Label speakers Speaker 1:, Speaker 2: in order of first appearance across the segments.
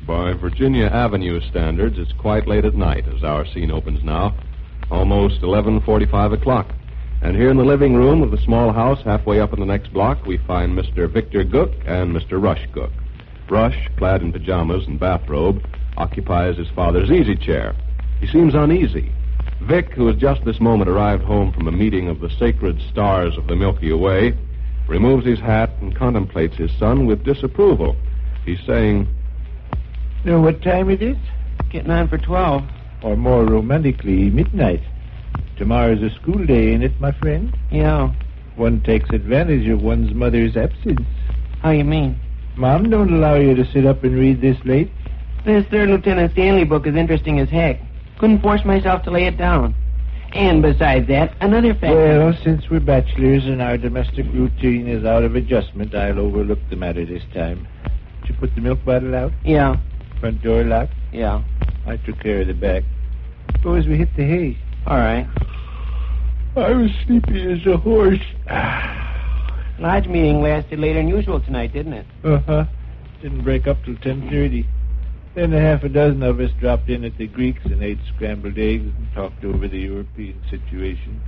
Speaker 1: By Virginia Avenue standards, it's quite late at night as our scene opens now, almost 11:45 o'clock. And here in the living room of the small house halfway up in the next block, we find Mr. Victor Gook and Mr. Rush Gook. Rush, clad in pajamas and bathrobe, occupies his father's easy chair. He seems uneasy. Vic, who has just this moment arrived home from a meeting of the sacred stars of the Milky Way, removes his hat and contemplates his son with disapproval. He's saying,
Speaker 2: Know what time it is?
Speaker 3: Getting on for 12.
Speaker 2: Or more romantically, midnight. Tomorrow's a school day, ain't it, my friend?
Speaker 3: Yeah.
Speaker 2: One takes advantage of one's mother's absence.
Speaker 3: How you mean?
Speaker 2: Mom don't allow you to sit up and read this late.
Speaker 3: This Third Lieutenant Stanley book is interesting as heck. Couldn't force myself to lay it down. And besides that, another fact...
Speaker 2: Well, since we're bachelors and our domestic routine is out of adjustment, I'll overlook the matter this time. Did you put the milk bottle out?
Speaker 3: Yeah.
Speaker 2: Front door locked?
Speaker 3: Yeah.
Speaker 2: I took care of the back. Suppose we hit the hay.
Speaker 3: All right.
Speaker 2: I was sleepy as a horse.
Speaker 3: Lodge meeting lasted later than usual tonight, didn't it?
Speaker 2: Uh-huh. Didn't break up till 10:30. Then a half a dozen of us dropped in at the Greeks and ate scrambled eggs and talked over the European situation.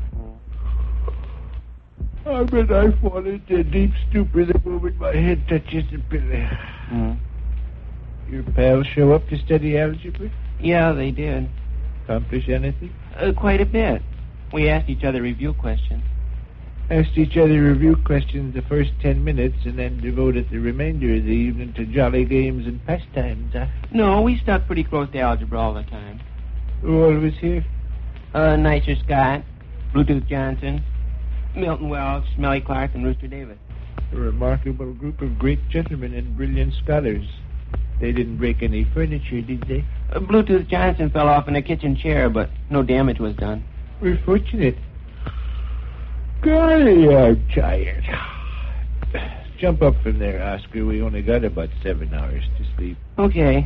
Speaker 2: I bet I fall into a deep stupor the moment my head touches the pillow. Your pals show up to study algebra?
Speaker 3: Yeah, they did.
Speaker 2: Accomplish anything?
Speaker 3: Quite a bit. We asked each other review questions.
Speaker 2: Asked each other review questions the first 10 minutes and then devoted the remainder of the evening to jolly games and pastimes, huh?
Speaker 3: No, we stuck pretty close to algebra all the time.
Speaker 2: Who all was here?
Speaker 3: Nicer Scott, Bluetooth Johnson, Milton Welch, Smelly Clark, and Rooster Davis.
Speaker 2: A remarkable group of great gentlemen and brilliant scholars. They didn't break any furniture, did they?
Speaker 3: Bluetooth Johnson fell off in a kitchen chair, but no damage was done.
Speaker 2: We're fortunate. Golly, I'm tired. Jump up from there, Oscar. We only got about 7 hours to sleep.
Speaker 3: Okay.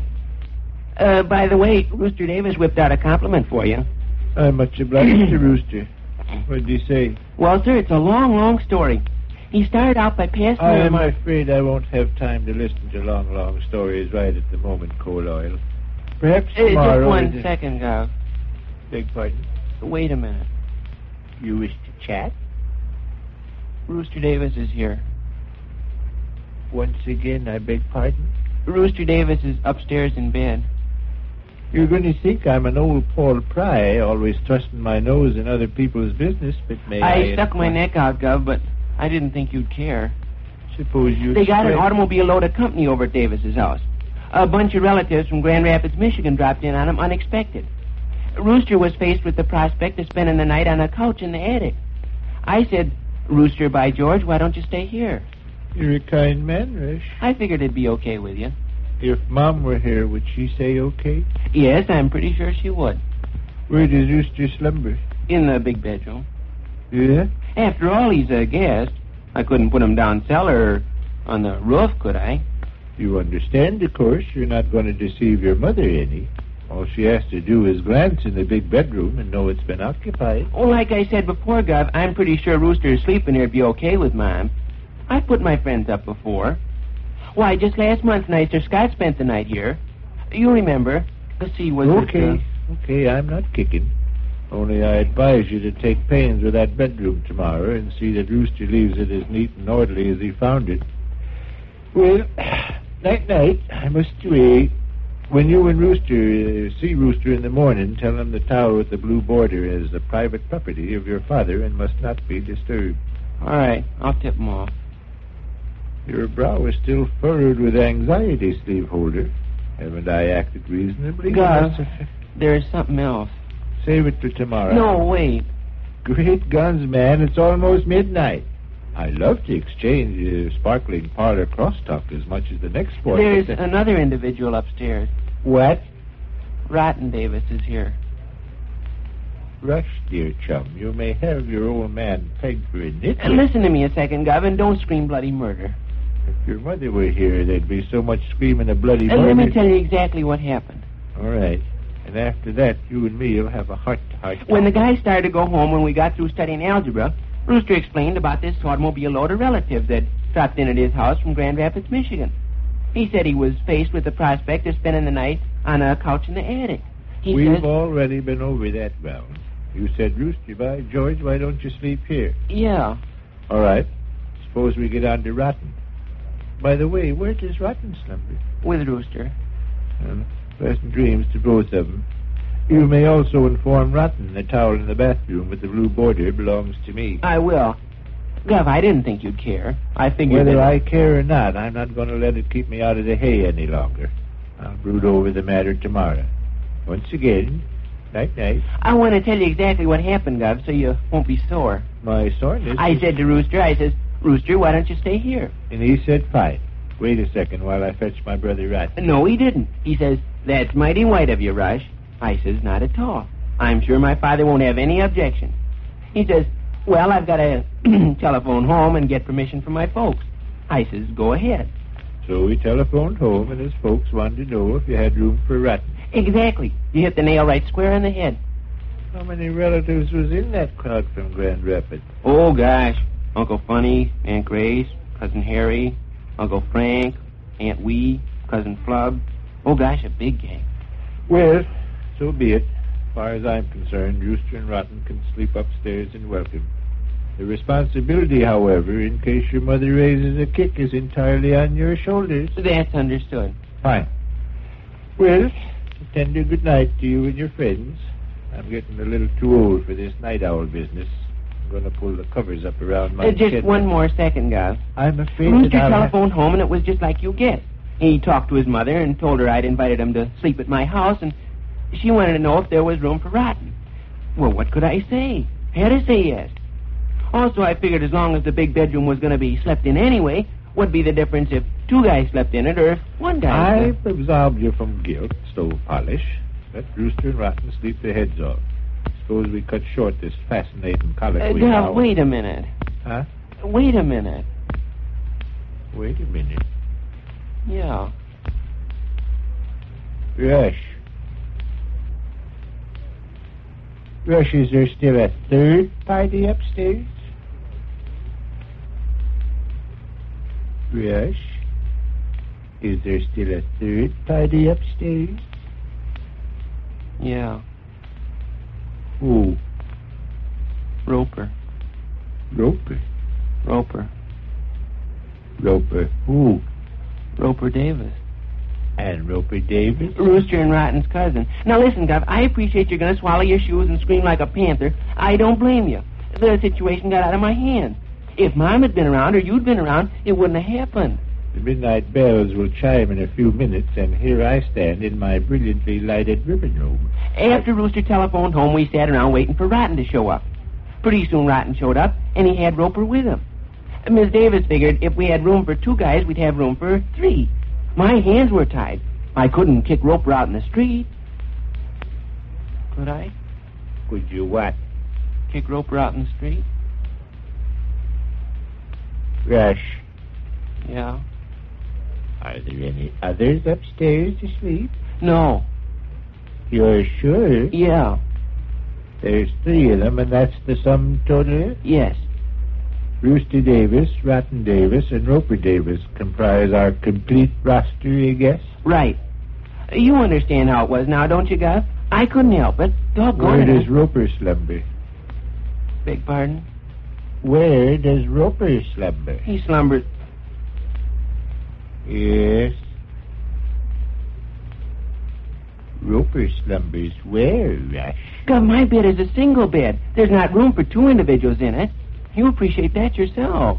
Speaker 3: By the way, Rooster Davis whipped out a compliment for you.
Speaker 2: I'm much obliged to Rooster. What did he say?
Speaker 3: Well, sir, it's a long, long story. He started out by passing...
Speaker 2: I'm afraid I won't have time to listen to long stories right at the moment, Coal Oil. Perhaps tomorrow...
Speaker 3: Just 1 second, Gov.
Speaker 2: Beg pardon?
Speaker 3: Wait a minute.
Speaker 2: You wish to chat?
Speaker 3: Rooster Davis is here.
Speaker 2: Once again, I beg pardon?
Speaker 3: Rooster Davis is upstairs in bed.
Speaker 2: You're going to think I'm an old Paul Pry, always thrusting my nose in other people's business, but may I
Speaker 3: stuck my neck out, Gov, but I didn't think you'd care.
Speaker 2: Suppose you...
Speaker 3: They got an automobile load of company over at Davis's house. A bunch of relatives from Grand Rapids, Michigan dropped in on him unexpected. Rooster was faced with the prospect of spending the night on a couch in the attic. I said, Rooster, by George, why don't you stay here?
Speaker 2: You're a kind man, Rush.
Speaker 3: I figured it'd be okay with you.
Speaker 2: If Mom were here, would she say okay?
Speaker 3: Yes, I'm pretty sure she would.
Speaker 2: Where does Rooster slumber?
Speaker 3: In the big bedroom.
Speaker 2: Yeah?
Speaker 3: After all, he's a guest. I couldn't put him down cellar or on the roof, could I?
Speaker 2: You understand, of course, you're not going to deceive your mother any. All she has to do is glance in the big bedroom and know it's been occupied.
Speaker 3: Oh, like I said before, Gov, I'm pretty sure Rooster sleeping here'd be okay with Mom. I've put my friends up before. Why, just last month, Nicer Scott spent the night here. You remember. Let's see, was
Speaker 2: Okay, I'm not kicking. Only I advise you to take pains with that bedroom tomorrow and see that Rooster leaves it as neat and orderly as he found it. Well, night-night, I must away. When you and Rooster see Rooster in the morning, tell him the tower with the blue border is the private property of your father and must not be disturbed.
Speaker 3: All right, I'll tip him off.
Speaker 2: Your brow is still furrowed with anxiety, Slaveholder. Haven't I acted reasonably?
Speaker 3: Gov, there's something else.
Speaker 2: Save it for tomorrow.
Speaker 3: No, wait.
Speaker 2: Great guns, man. It's almost midnight. I love to exchange sparkling parlor crosstalk as much as the next sport.
Speaker 3: There's another individual upstairs.
Speaker 2: What?
Speaker 3: Rotten Davis is here.
Speaker 2: Rush, dear chum, you may have your old man pegged for a nitwit.
Speaker 3: Listen to me a second, Gov, and don't scream bloody murder.
Speaker 2: If your mother were here, there'd be so much screaming of bloody murder.
Speaker 3: Let me tell you exactly what happened.
Speaker 2: All right. And after that, you and me will have a heart-to-heart talk.
Speaker 3: When the guy started to go home when we got through studying algebra, Rooster explained about this automobile load of relatives that dropped in at his house from Grand Rapids, Michigan. He said he was faced with the prospect of spending the night on a couch in the attic.
Speaker 2: We've already been over that ground. You said, Rooster, by George, why don't you sleep here?
Speaker 3: Yeah.
Speaker 2: All right. Suppose we get on to Rotten. By the way, where does Rotten slumber?
Speaker 3: With Rooster.
Speaker 2: Pleasant dreams to both of them. You may also inform Rotten the towel in the bathroom with the blue border belongs to me.
Speaker 3: I will. Gov, I didn't think you'd care. I figured
Speaker 2: Whether I care or not, I'm not going to let it keep me out of the hay any longer. I'll brood over the matter tomorrow. Once again, night-night.
Speaker 3: I want to tell you exactly what happened, Gov, so you won't be sore.
Speaker 2: My soreness...
Speaker 3: I said to Rooster, I says, Rooster, why don't you stay here?
Speaker 2: And he said, fine. Wait a second while I fetch my brother Rotten.
Speaker 3: No, he didn't. He says, that's mighty white of you, Rush. I says, not at all. I'm sure my father won't have any objection. He says, well, I've got to telephone home and get permission from my folks. I says, go ahead.
Speaker 2: So he telephoned home, and his folks wanted to know if you had room for Rotten.
Speaker 3: Exactly. You hit the nail right square on the head.
Speaker 2: How many relatives was in that crowd from Grand Rapids?
Speaker 3: Oh, gosh. Uncle Funny, Aunt Grace, Cousin Harry, Uncle Frank, Aunt Wee, Cousin Flub. Oh, gosh, a big gang.
Speaker 2: Well, so be it. As far as I'm concerned, Rooster and Rotten can sleep upstairs and welcome. The responsibility, however, in case your mother raises a kick, is entirely on your shoulders.
Speaker 3: That's understood.
Speaker 2: Fine. Well, a tender good night to you and your friends. I'm getting a little too old for this night owl business. I'm going to pull the covers up around my
Speaker 3: Just
Speaker 2: head.
Speaker 3: one more second, Gov.
Speaker 2: I'm afraid
Speaker 3: Rooster
Speaker 2: that
Speaker 3: telephoned home, and it was just like you guessed. He talked to his mother and told her I'd invited him to sleep at my house, and she wanted to know if there was room for Rotten. Well, what could I say? Had to say yes. Also, I figured as long as the big bedroom was going to be slept in anyway, what'd be the difference if two guys slept in it or if one guy slept?
Speaker 2: I've absolved you from guilt, stove polish. Let Rooster and Rotten sleep their heads off. Suppose we cut short this fascinating colloquy now.
Speaker 3: Wait a minute.
Speaker 2: Huh?
Speaker 3: Wait a minute.
Speaker 2: Wait a minute.
Speaker 3: Yeah.
Speaker 2: Rush. Rush, is there still a third party upstairs? Rush, is there still a third party upstairs?
Speaker 3: Yeah.
Speaker 2: Who?
Speaker 3: Roper.
Speaker 2: Roper.
Speaker 3: Roper.
Speaker 2: Roper who?
Speaker 3: Roper Davis.
Speaker 2: And Roper Davis?
Speaker 3: Rooster and Rotten's cousin. Now listen, Gov, I appreciate you're going to swallow your shoes and scream like a panther. I don't blame you. The situation got out of my hands. If Mom had been around or you'd been around, it wouldn't have happened.
Speaker 2: The midnight bells will chime in a few minutes, and here I stand in my brilliantly lighted ribbon room.
Speaker 3: After Rooster telephoned home, we sat around waiting for Rotten to show up. Pretty soon Rotten showed up, and he had Roper with him. Miss Davis figured if we had room for two guys, we'd have room for three. My hands were tied. I couldn't kick Roper out in the street. Could I?
Speaker 2: Could you what?
Speaker 3: Kick Roper out in the street?
Speaker 2: Rush,
Speaker 3: Yeah.
Speaker 2: are there any others upstairs to sleep?
Speaker 3: No.
Speaker 2: You're sure?
Speaker 3: Yeah.
Speaker 2: There's three of them, and that's the sum total?
Speaker 3: Yes.
Speaker 2: Rooster Davis, Rotten Davis, and Roper Davis comprise our complete roster, you guess?
Speaker 3: Right. You understand how it was now, don't you, Gus? I couldn't help it. Doggone
Speaker 2: Where
Speaker 3: it.
Speaker 2: does Roper slumber?
Speaker 3: Beg pardon?
Speaker 2: Where does Roper slumber?
Speaker 3: He slumbers.
Speaker 2: Yes. Roper slumbers where, Rush?
Speaker 3: God, my bed is a single bed. There's not room for two individuals in it. You appreciate that yourself.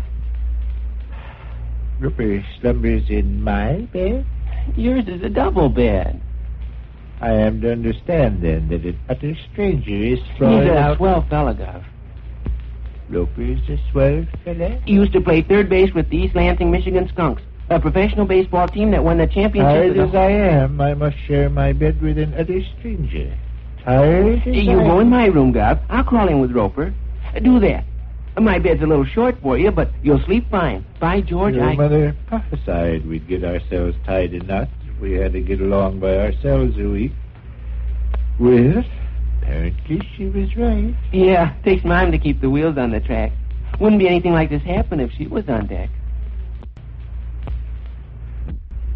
Speaker 2: Roper slumbers in my bed?
Speaker 3: Yours is a double bed.
Speaker 2: I am to understand, then, that an utter stranger is
Speaker 3: He's
Speaker 2: sprawled
Speaker 3: a
Speaker 2: out.
Speaker 3: swell fella, Gov.
Speaker 2: Roper's a swell fella?
Speaker 3: He used to play third base with the East Lansing, Michigan Skunks, a professional baseball team that won the championship.
Speaker 2: Tired
Speaker 3: of
Speaker 2: as
Speaker 3: the...
Speaker 2: I am, I must share my bed with an utter stranger. Tired as
Speaker 3: You
Speaker 2: I
Speaker 3: go in
Speaker 2: am.
Speaker 3: my room, Gov. I'll crawl in with Roper. Do that. My bed's a little short for you, but you'll sleep fine. By George,
Speaker 2: Your
Speaker 3: I...
Speaker 2: mother prophesied we'd get ourselves tied in knots if we had to get along by ourselves a week. Well, apparently she was right.
Speaker 3: Yeah, takes Mom to keep the wheels on the track. Wouldn't be anything like this happen if she was on deck.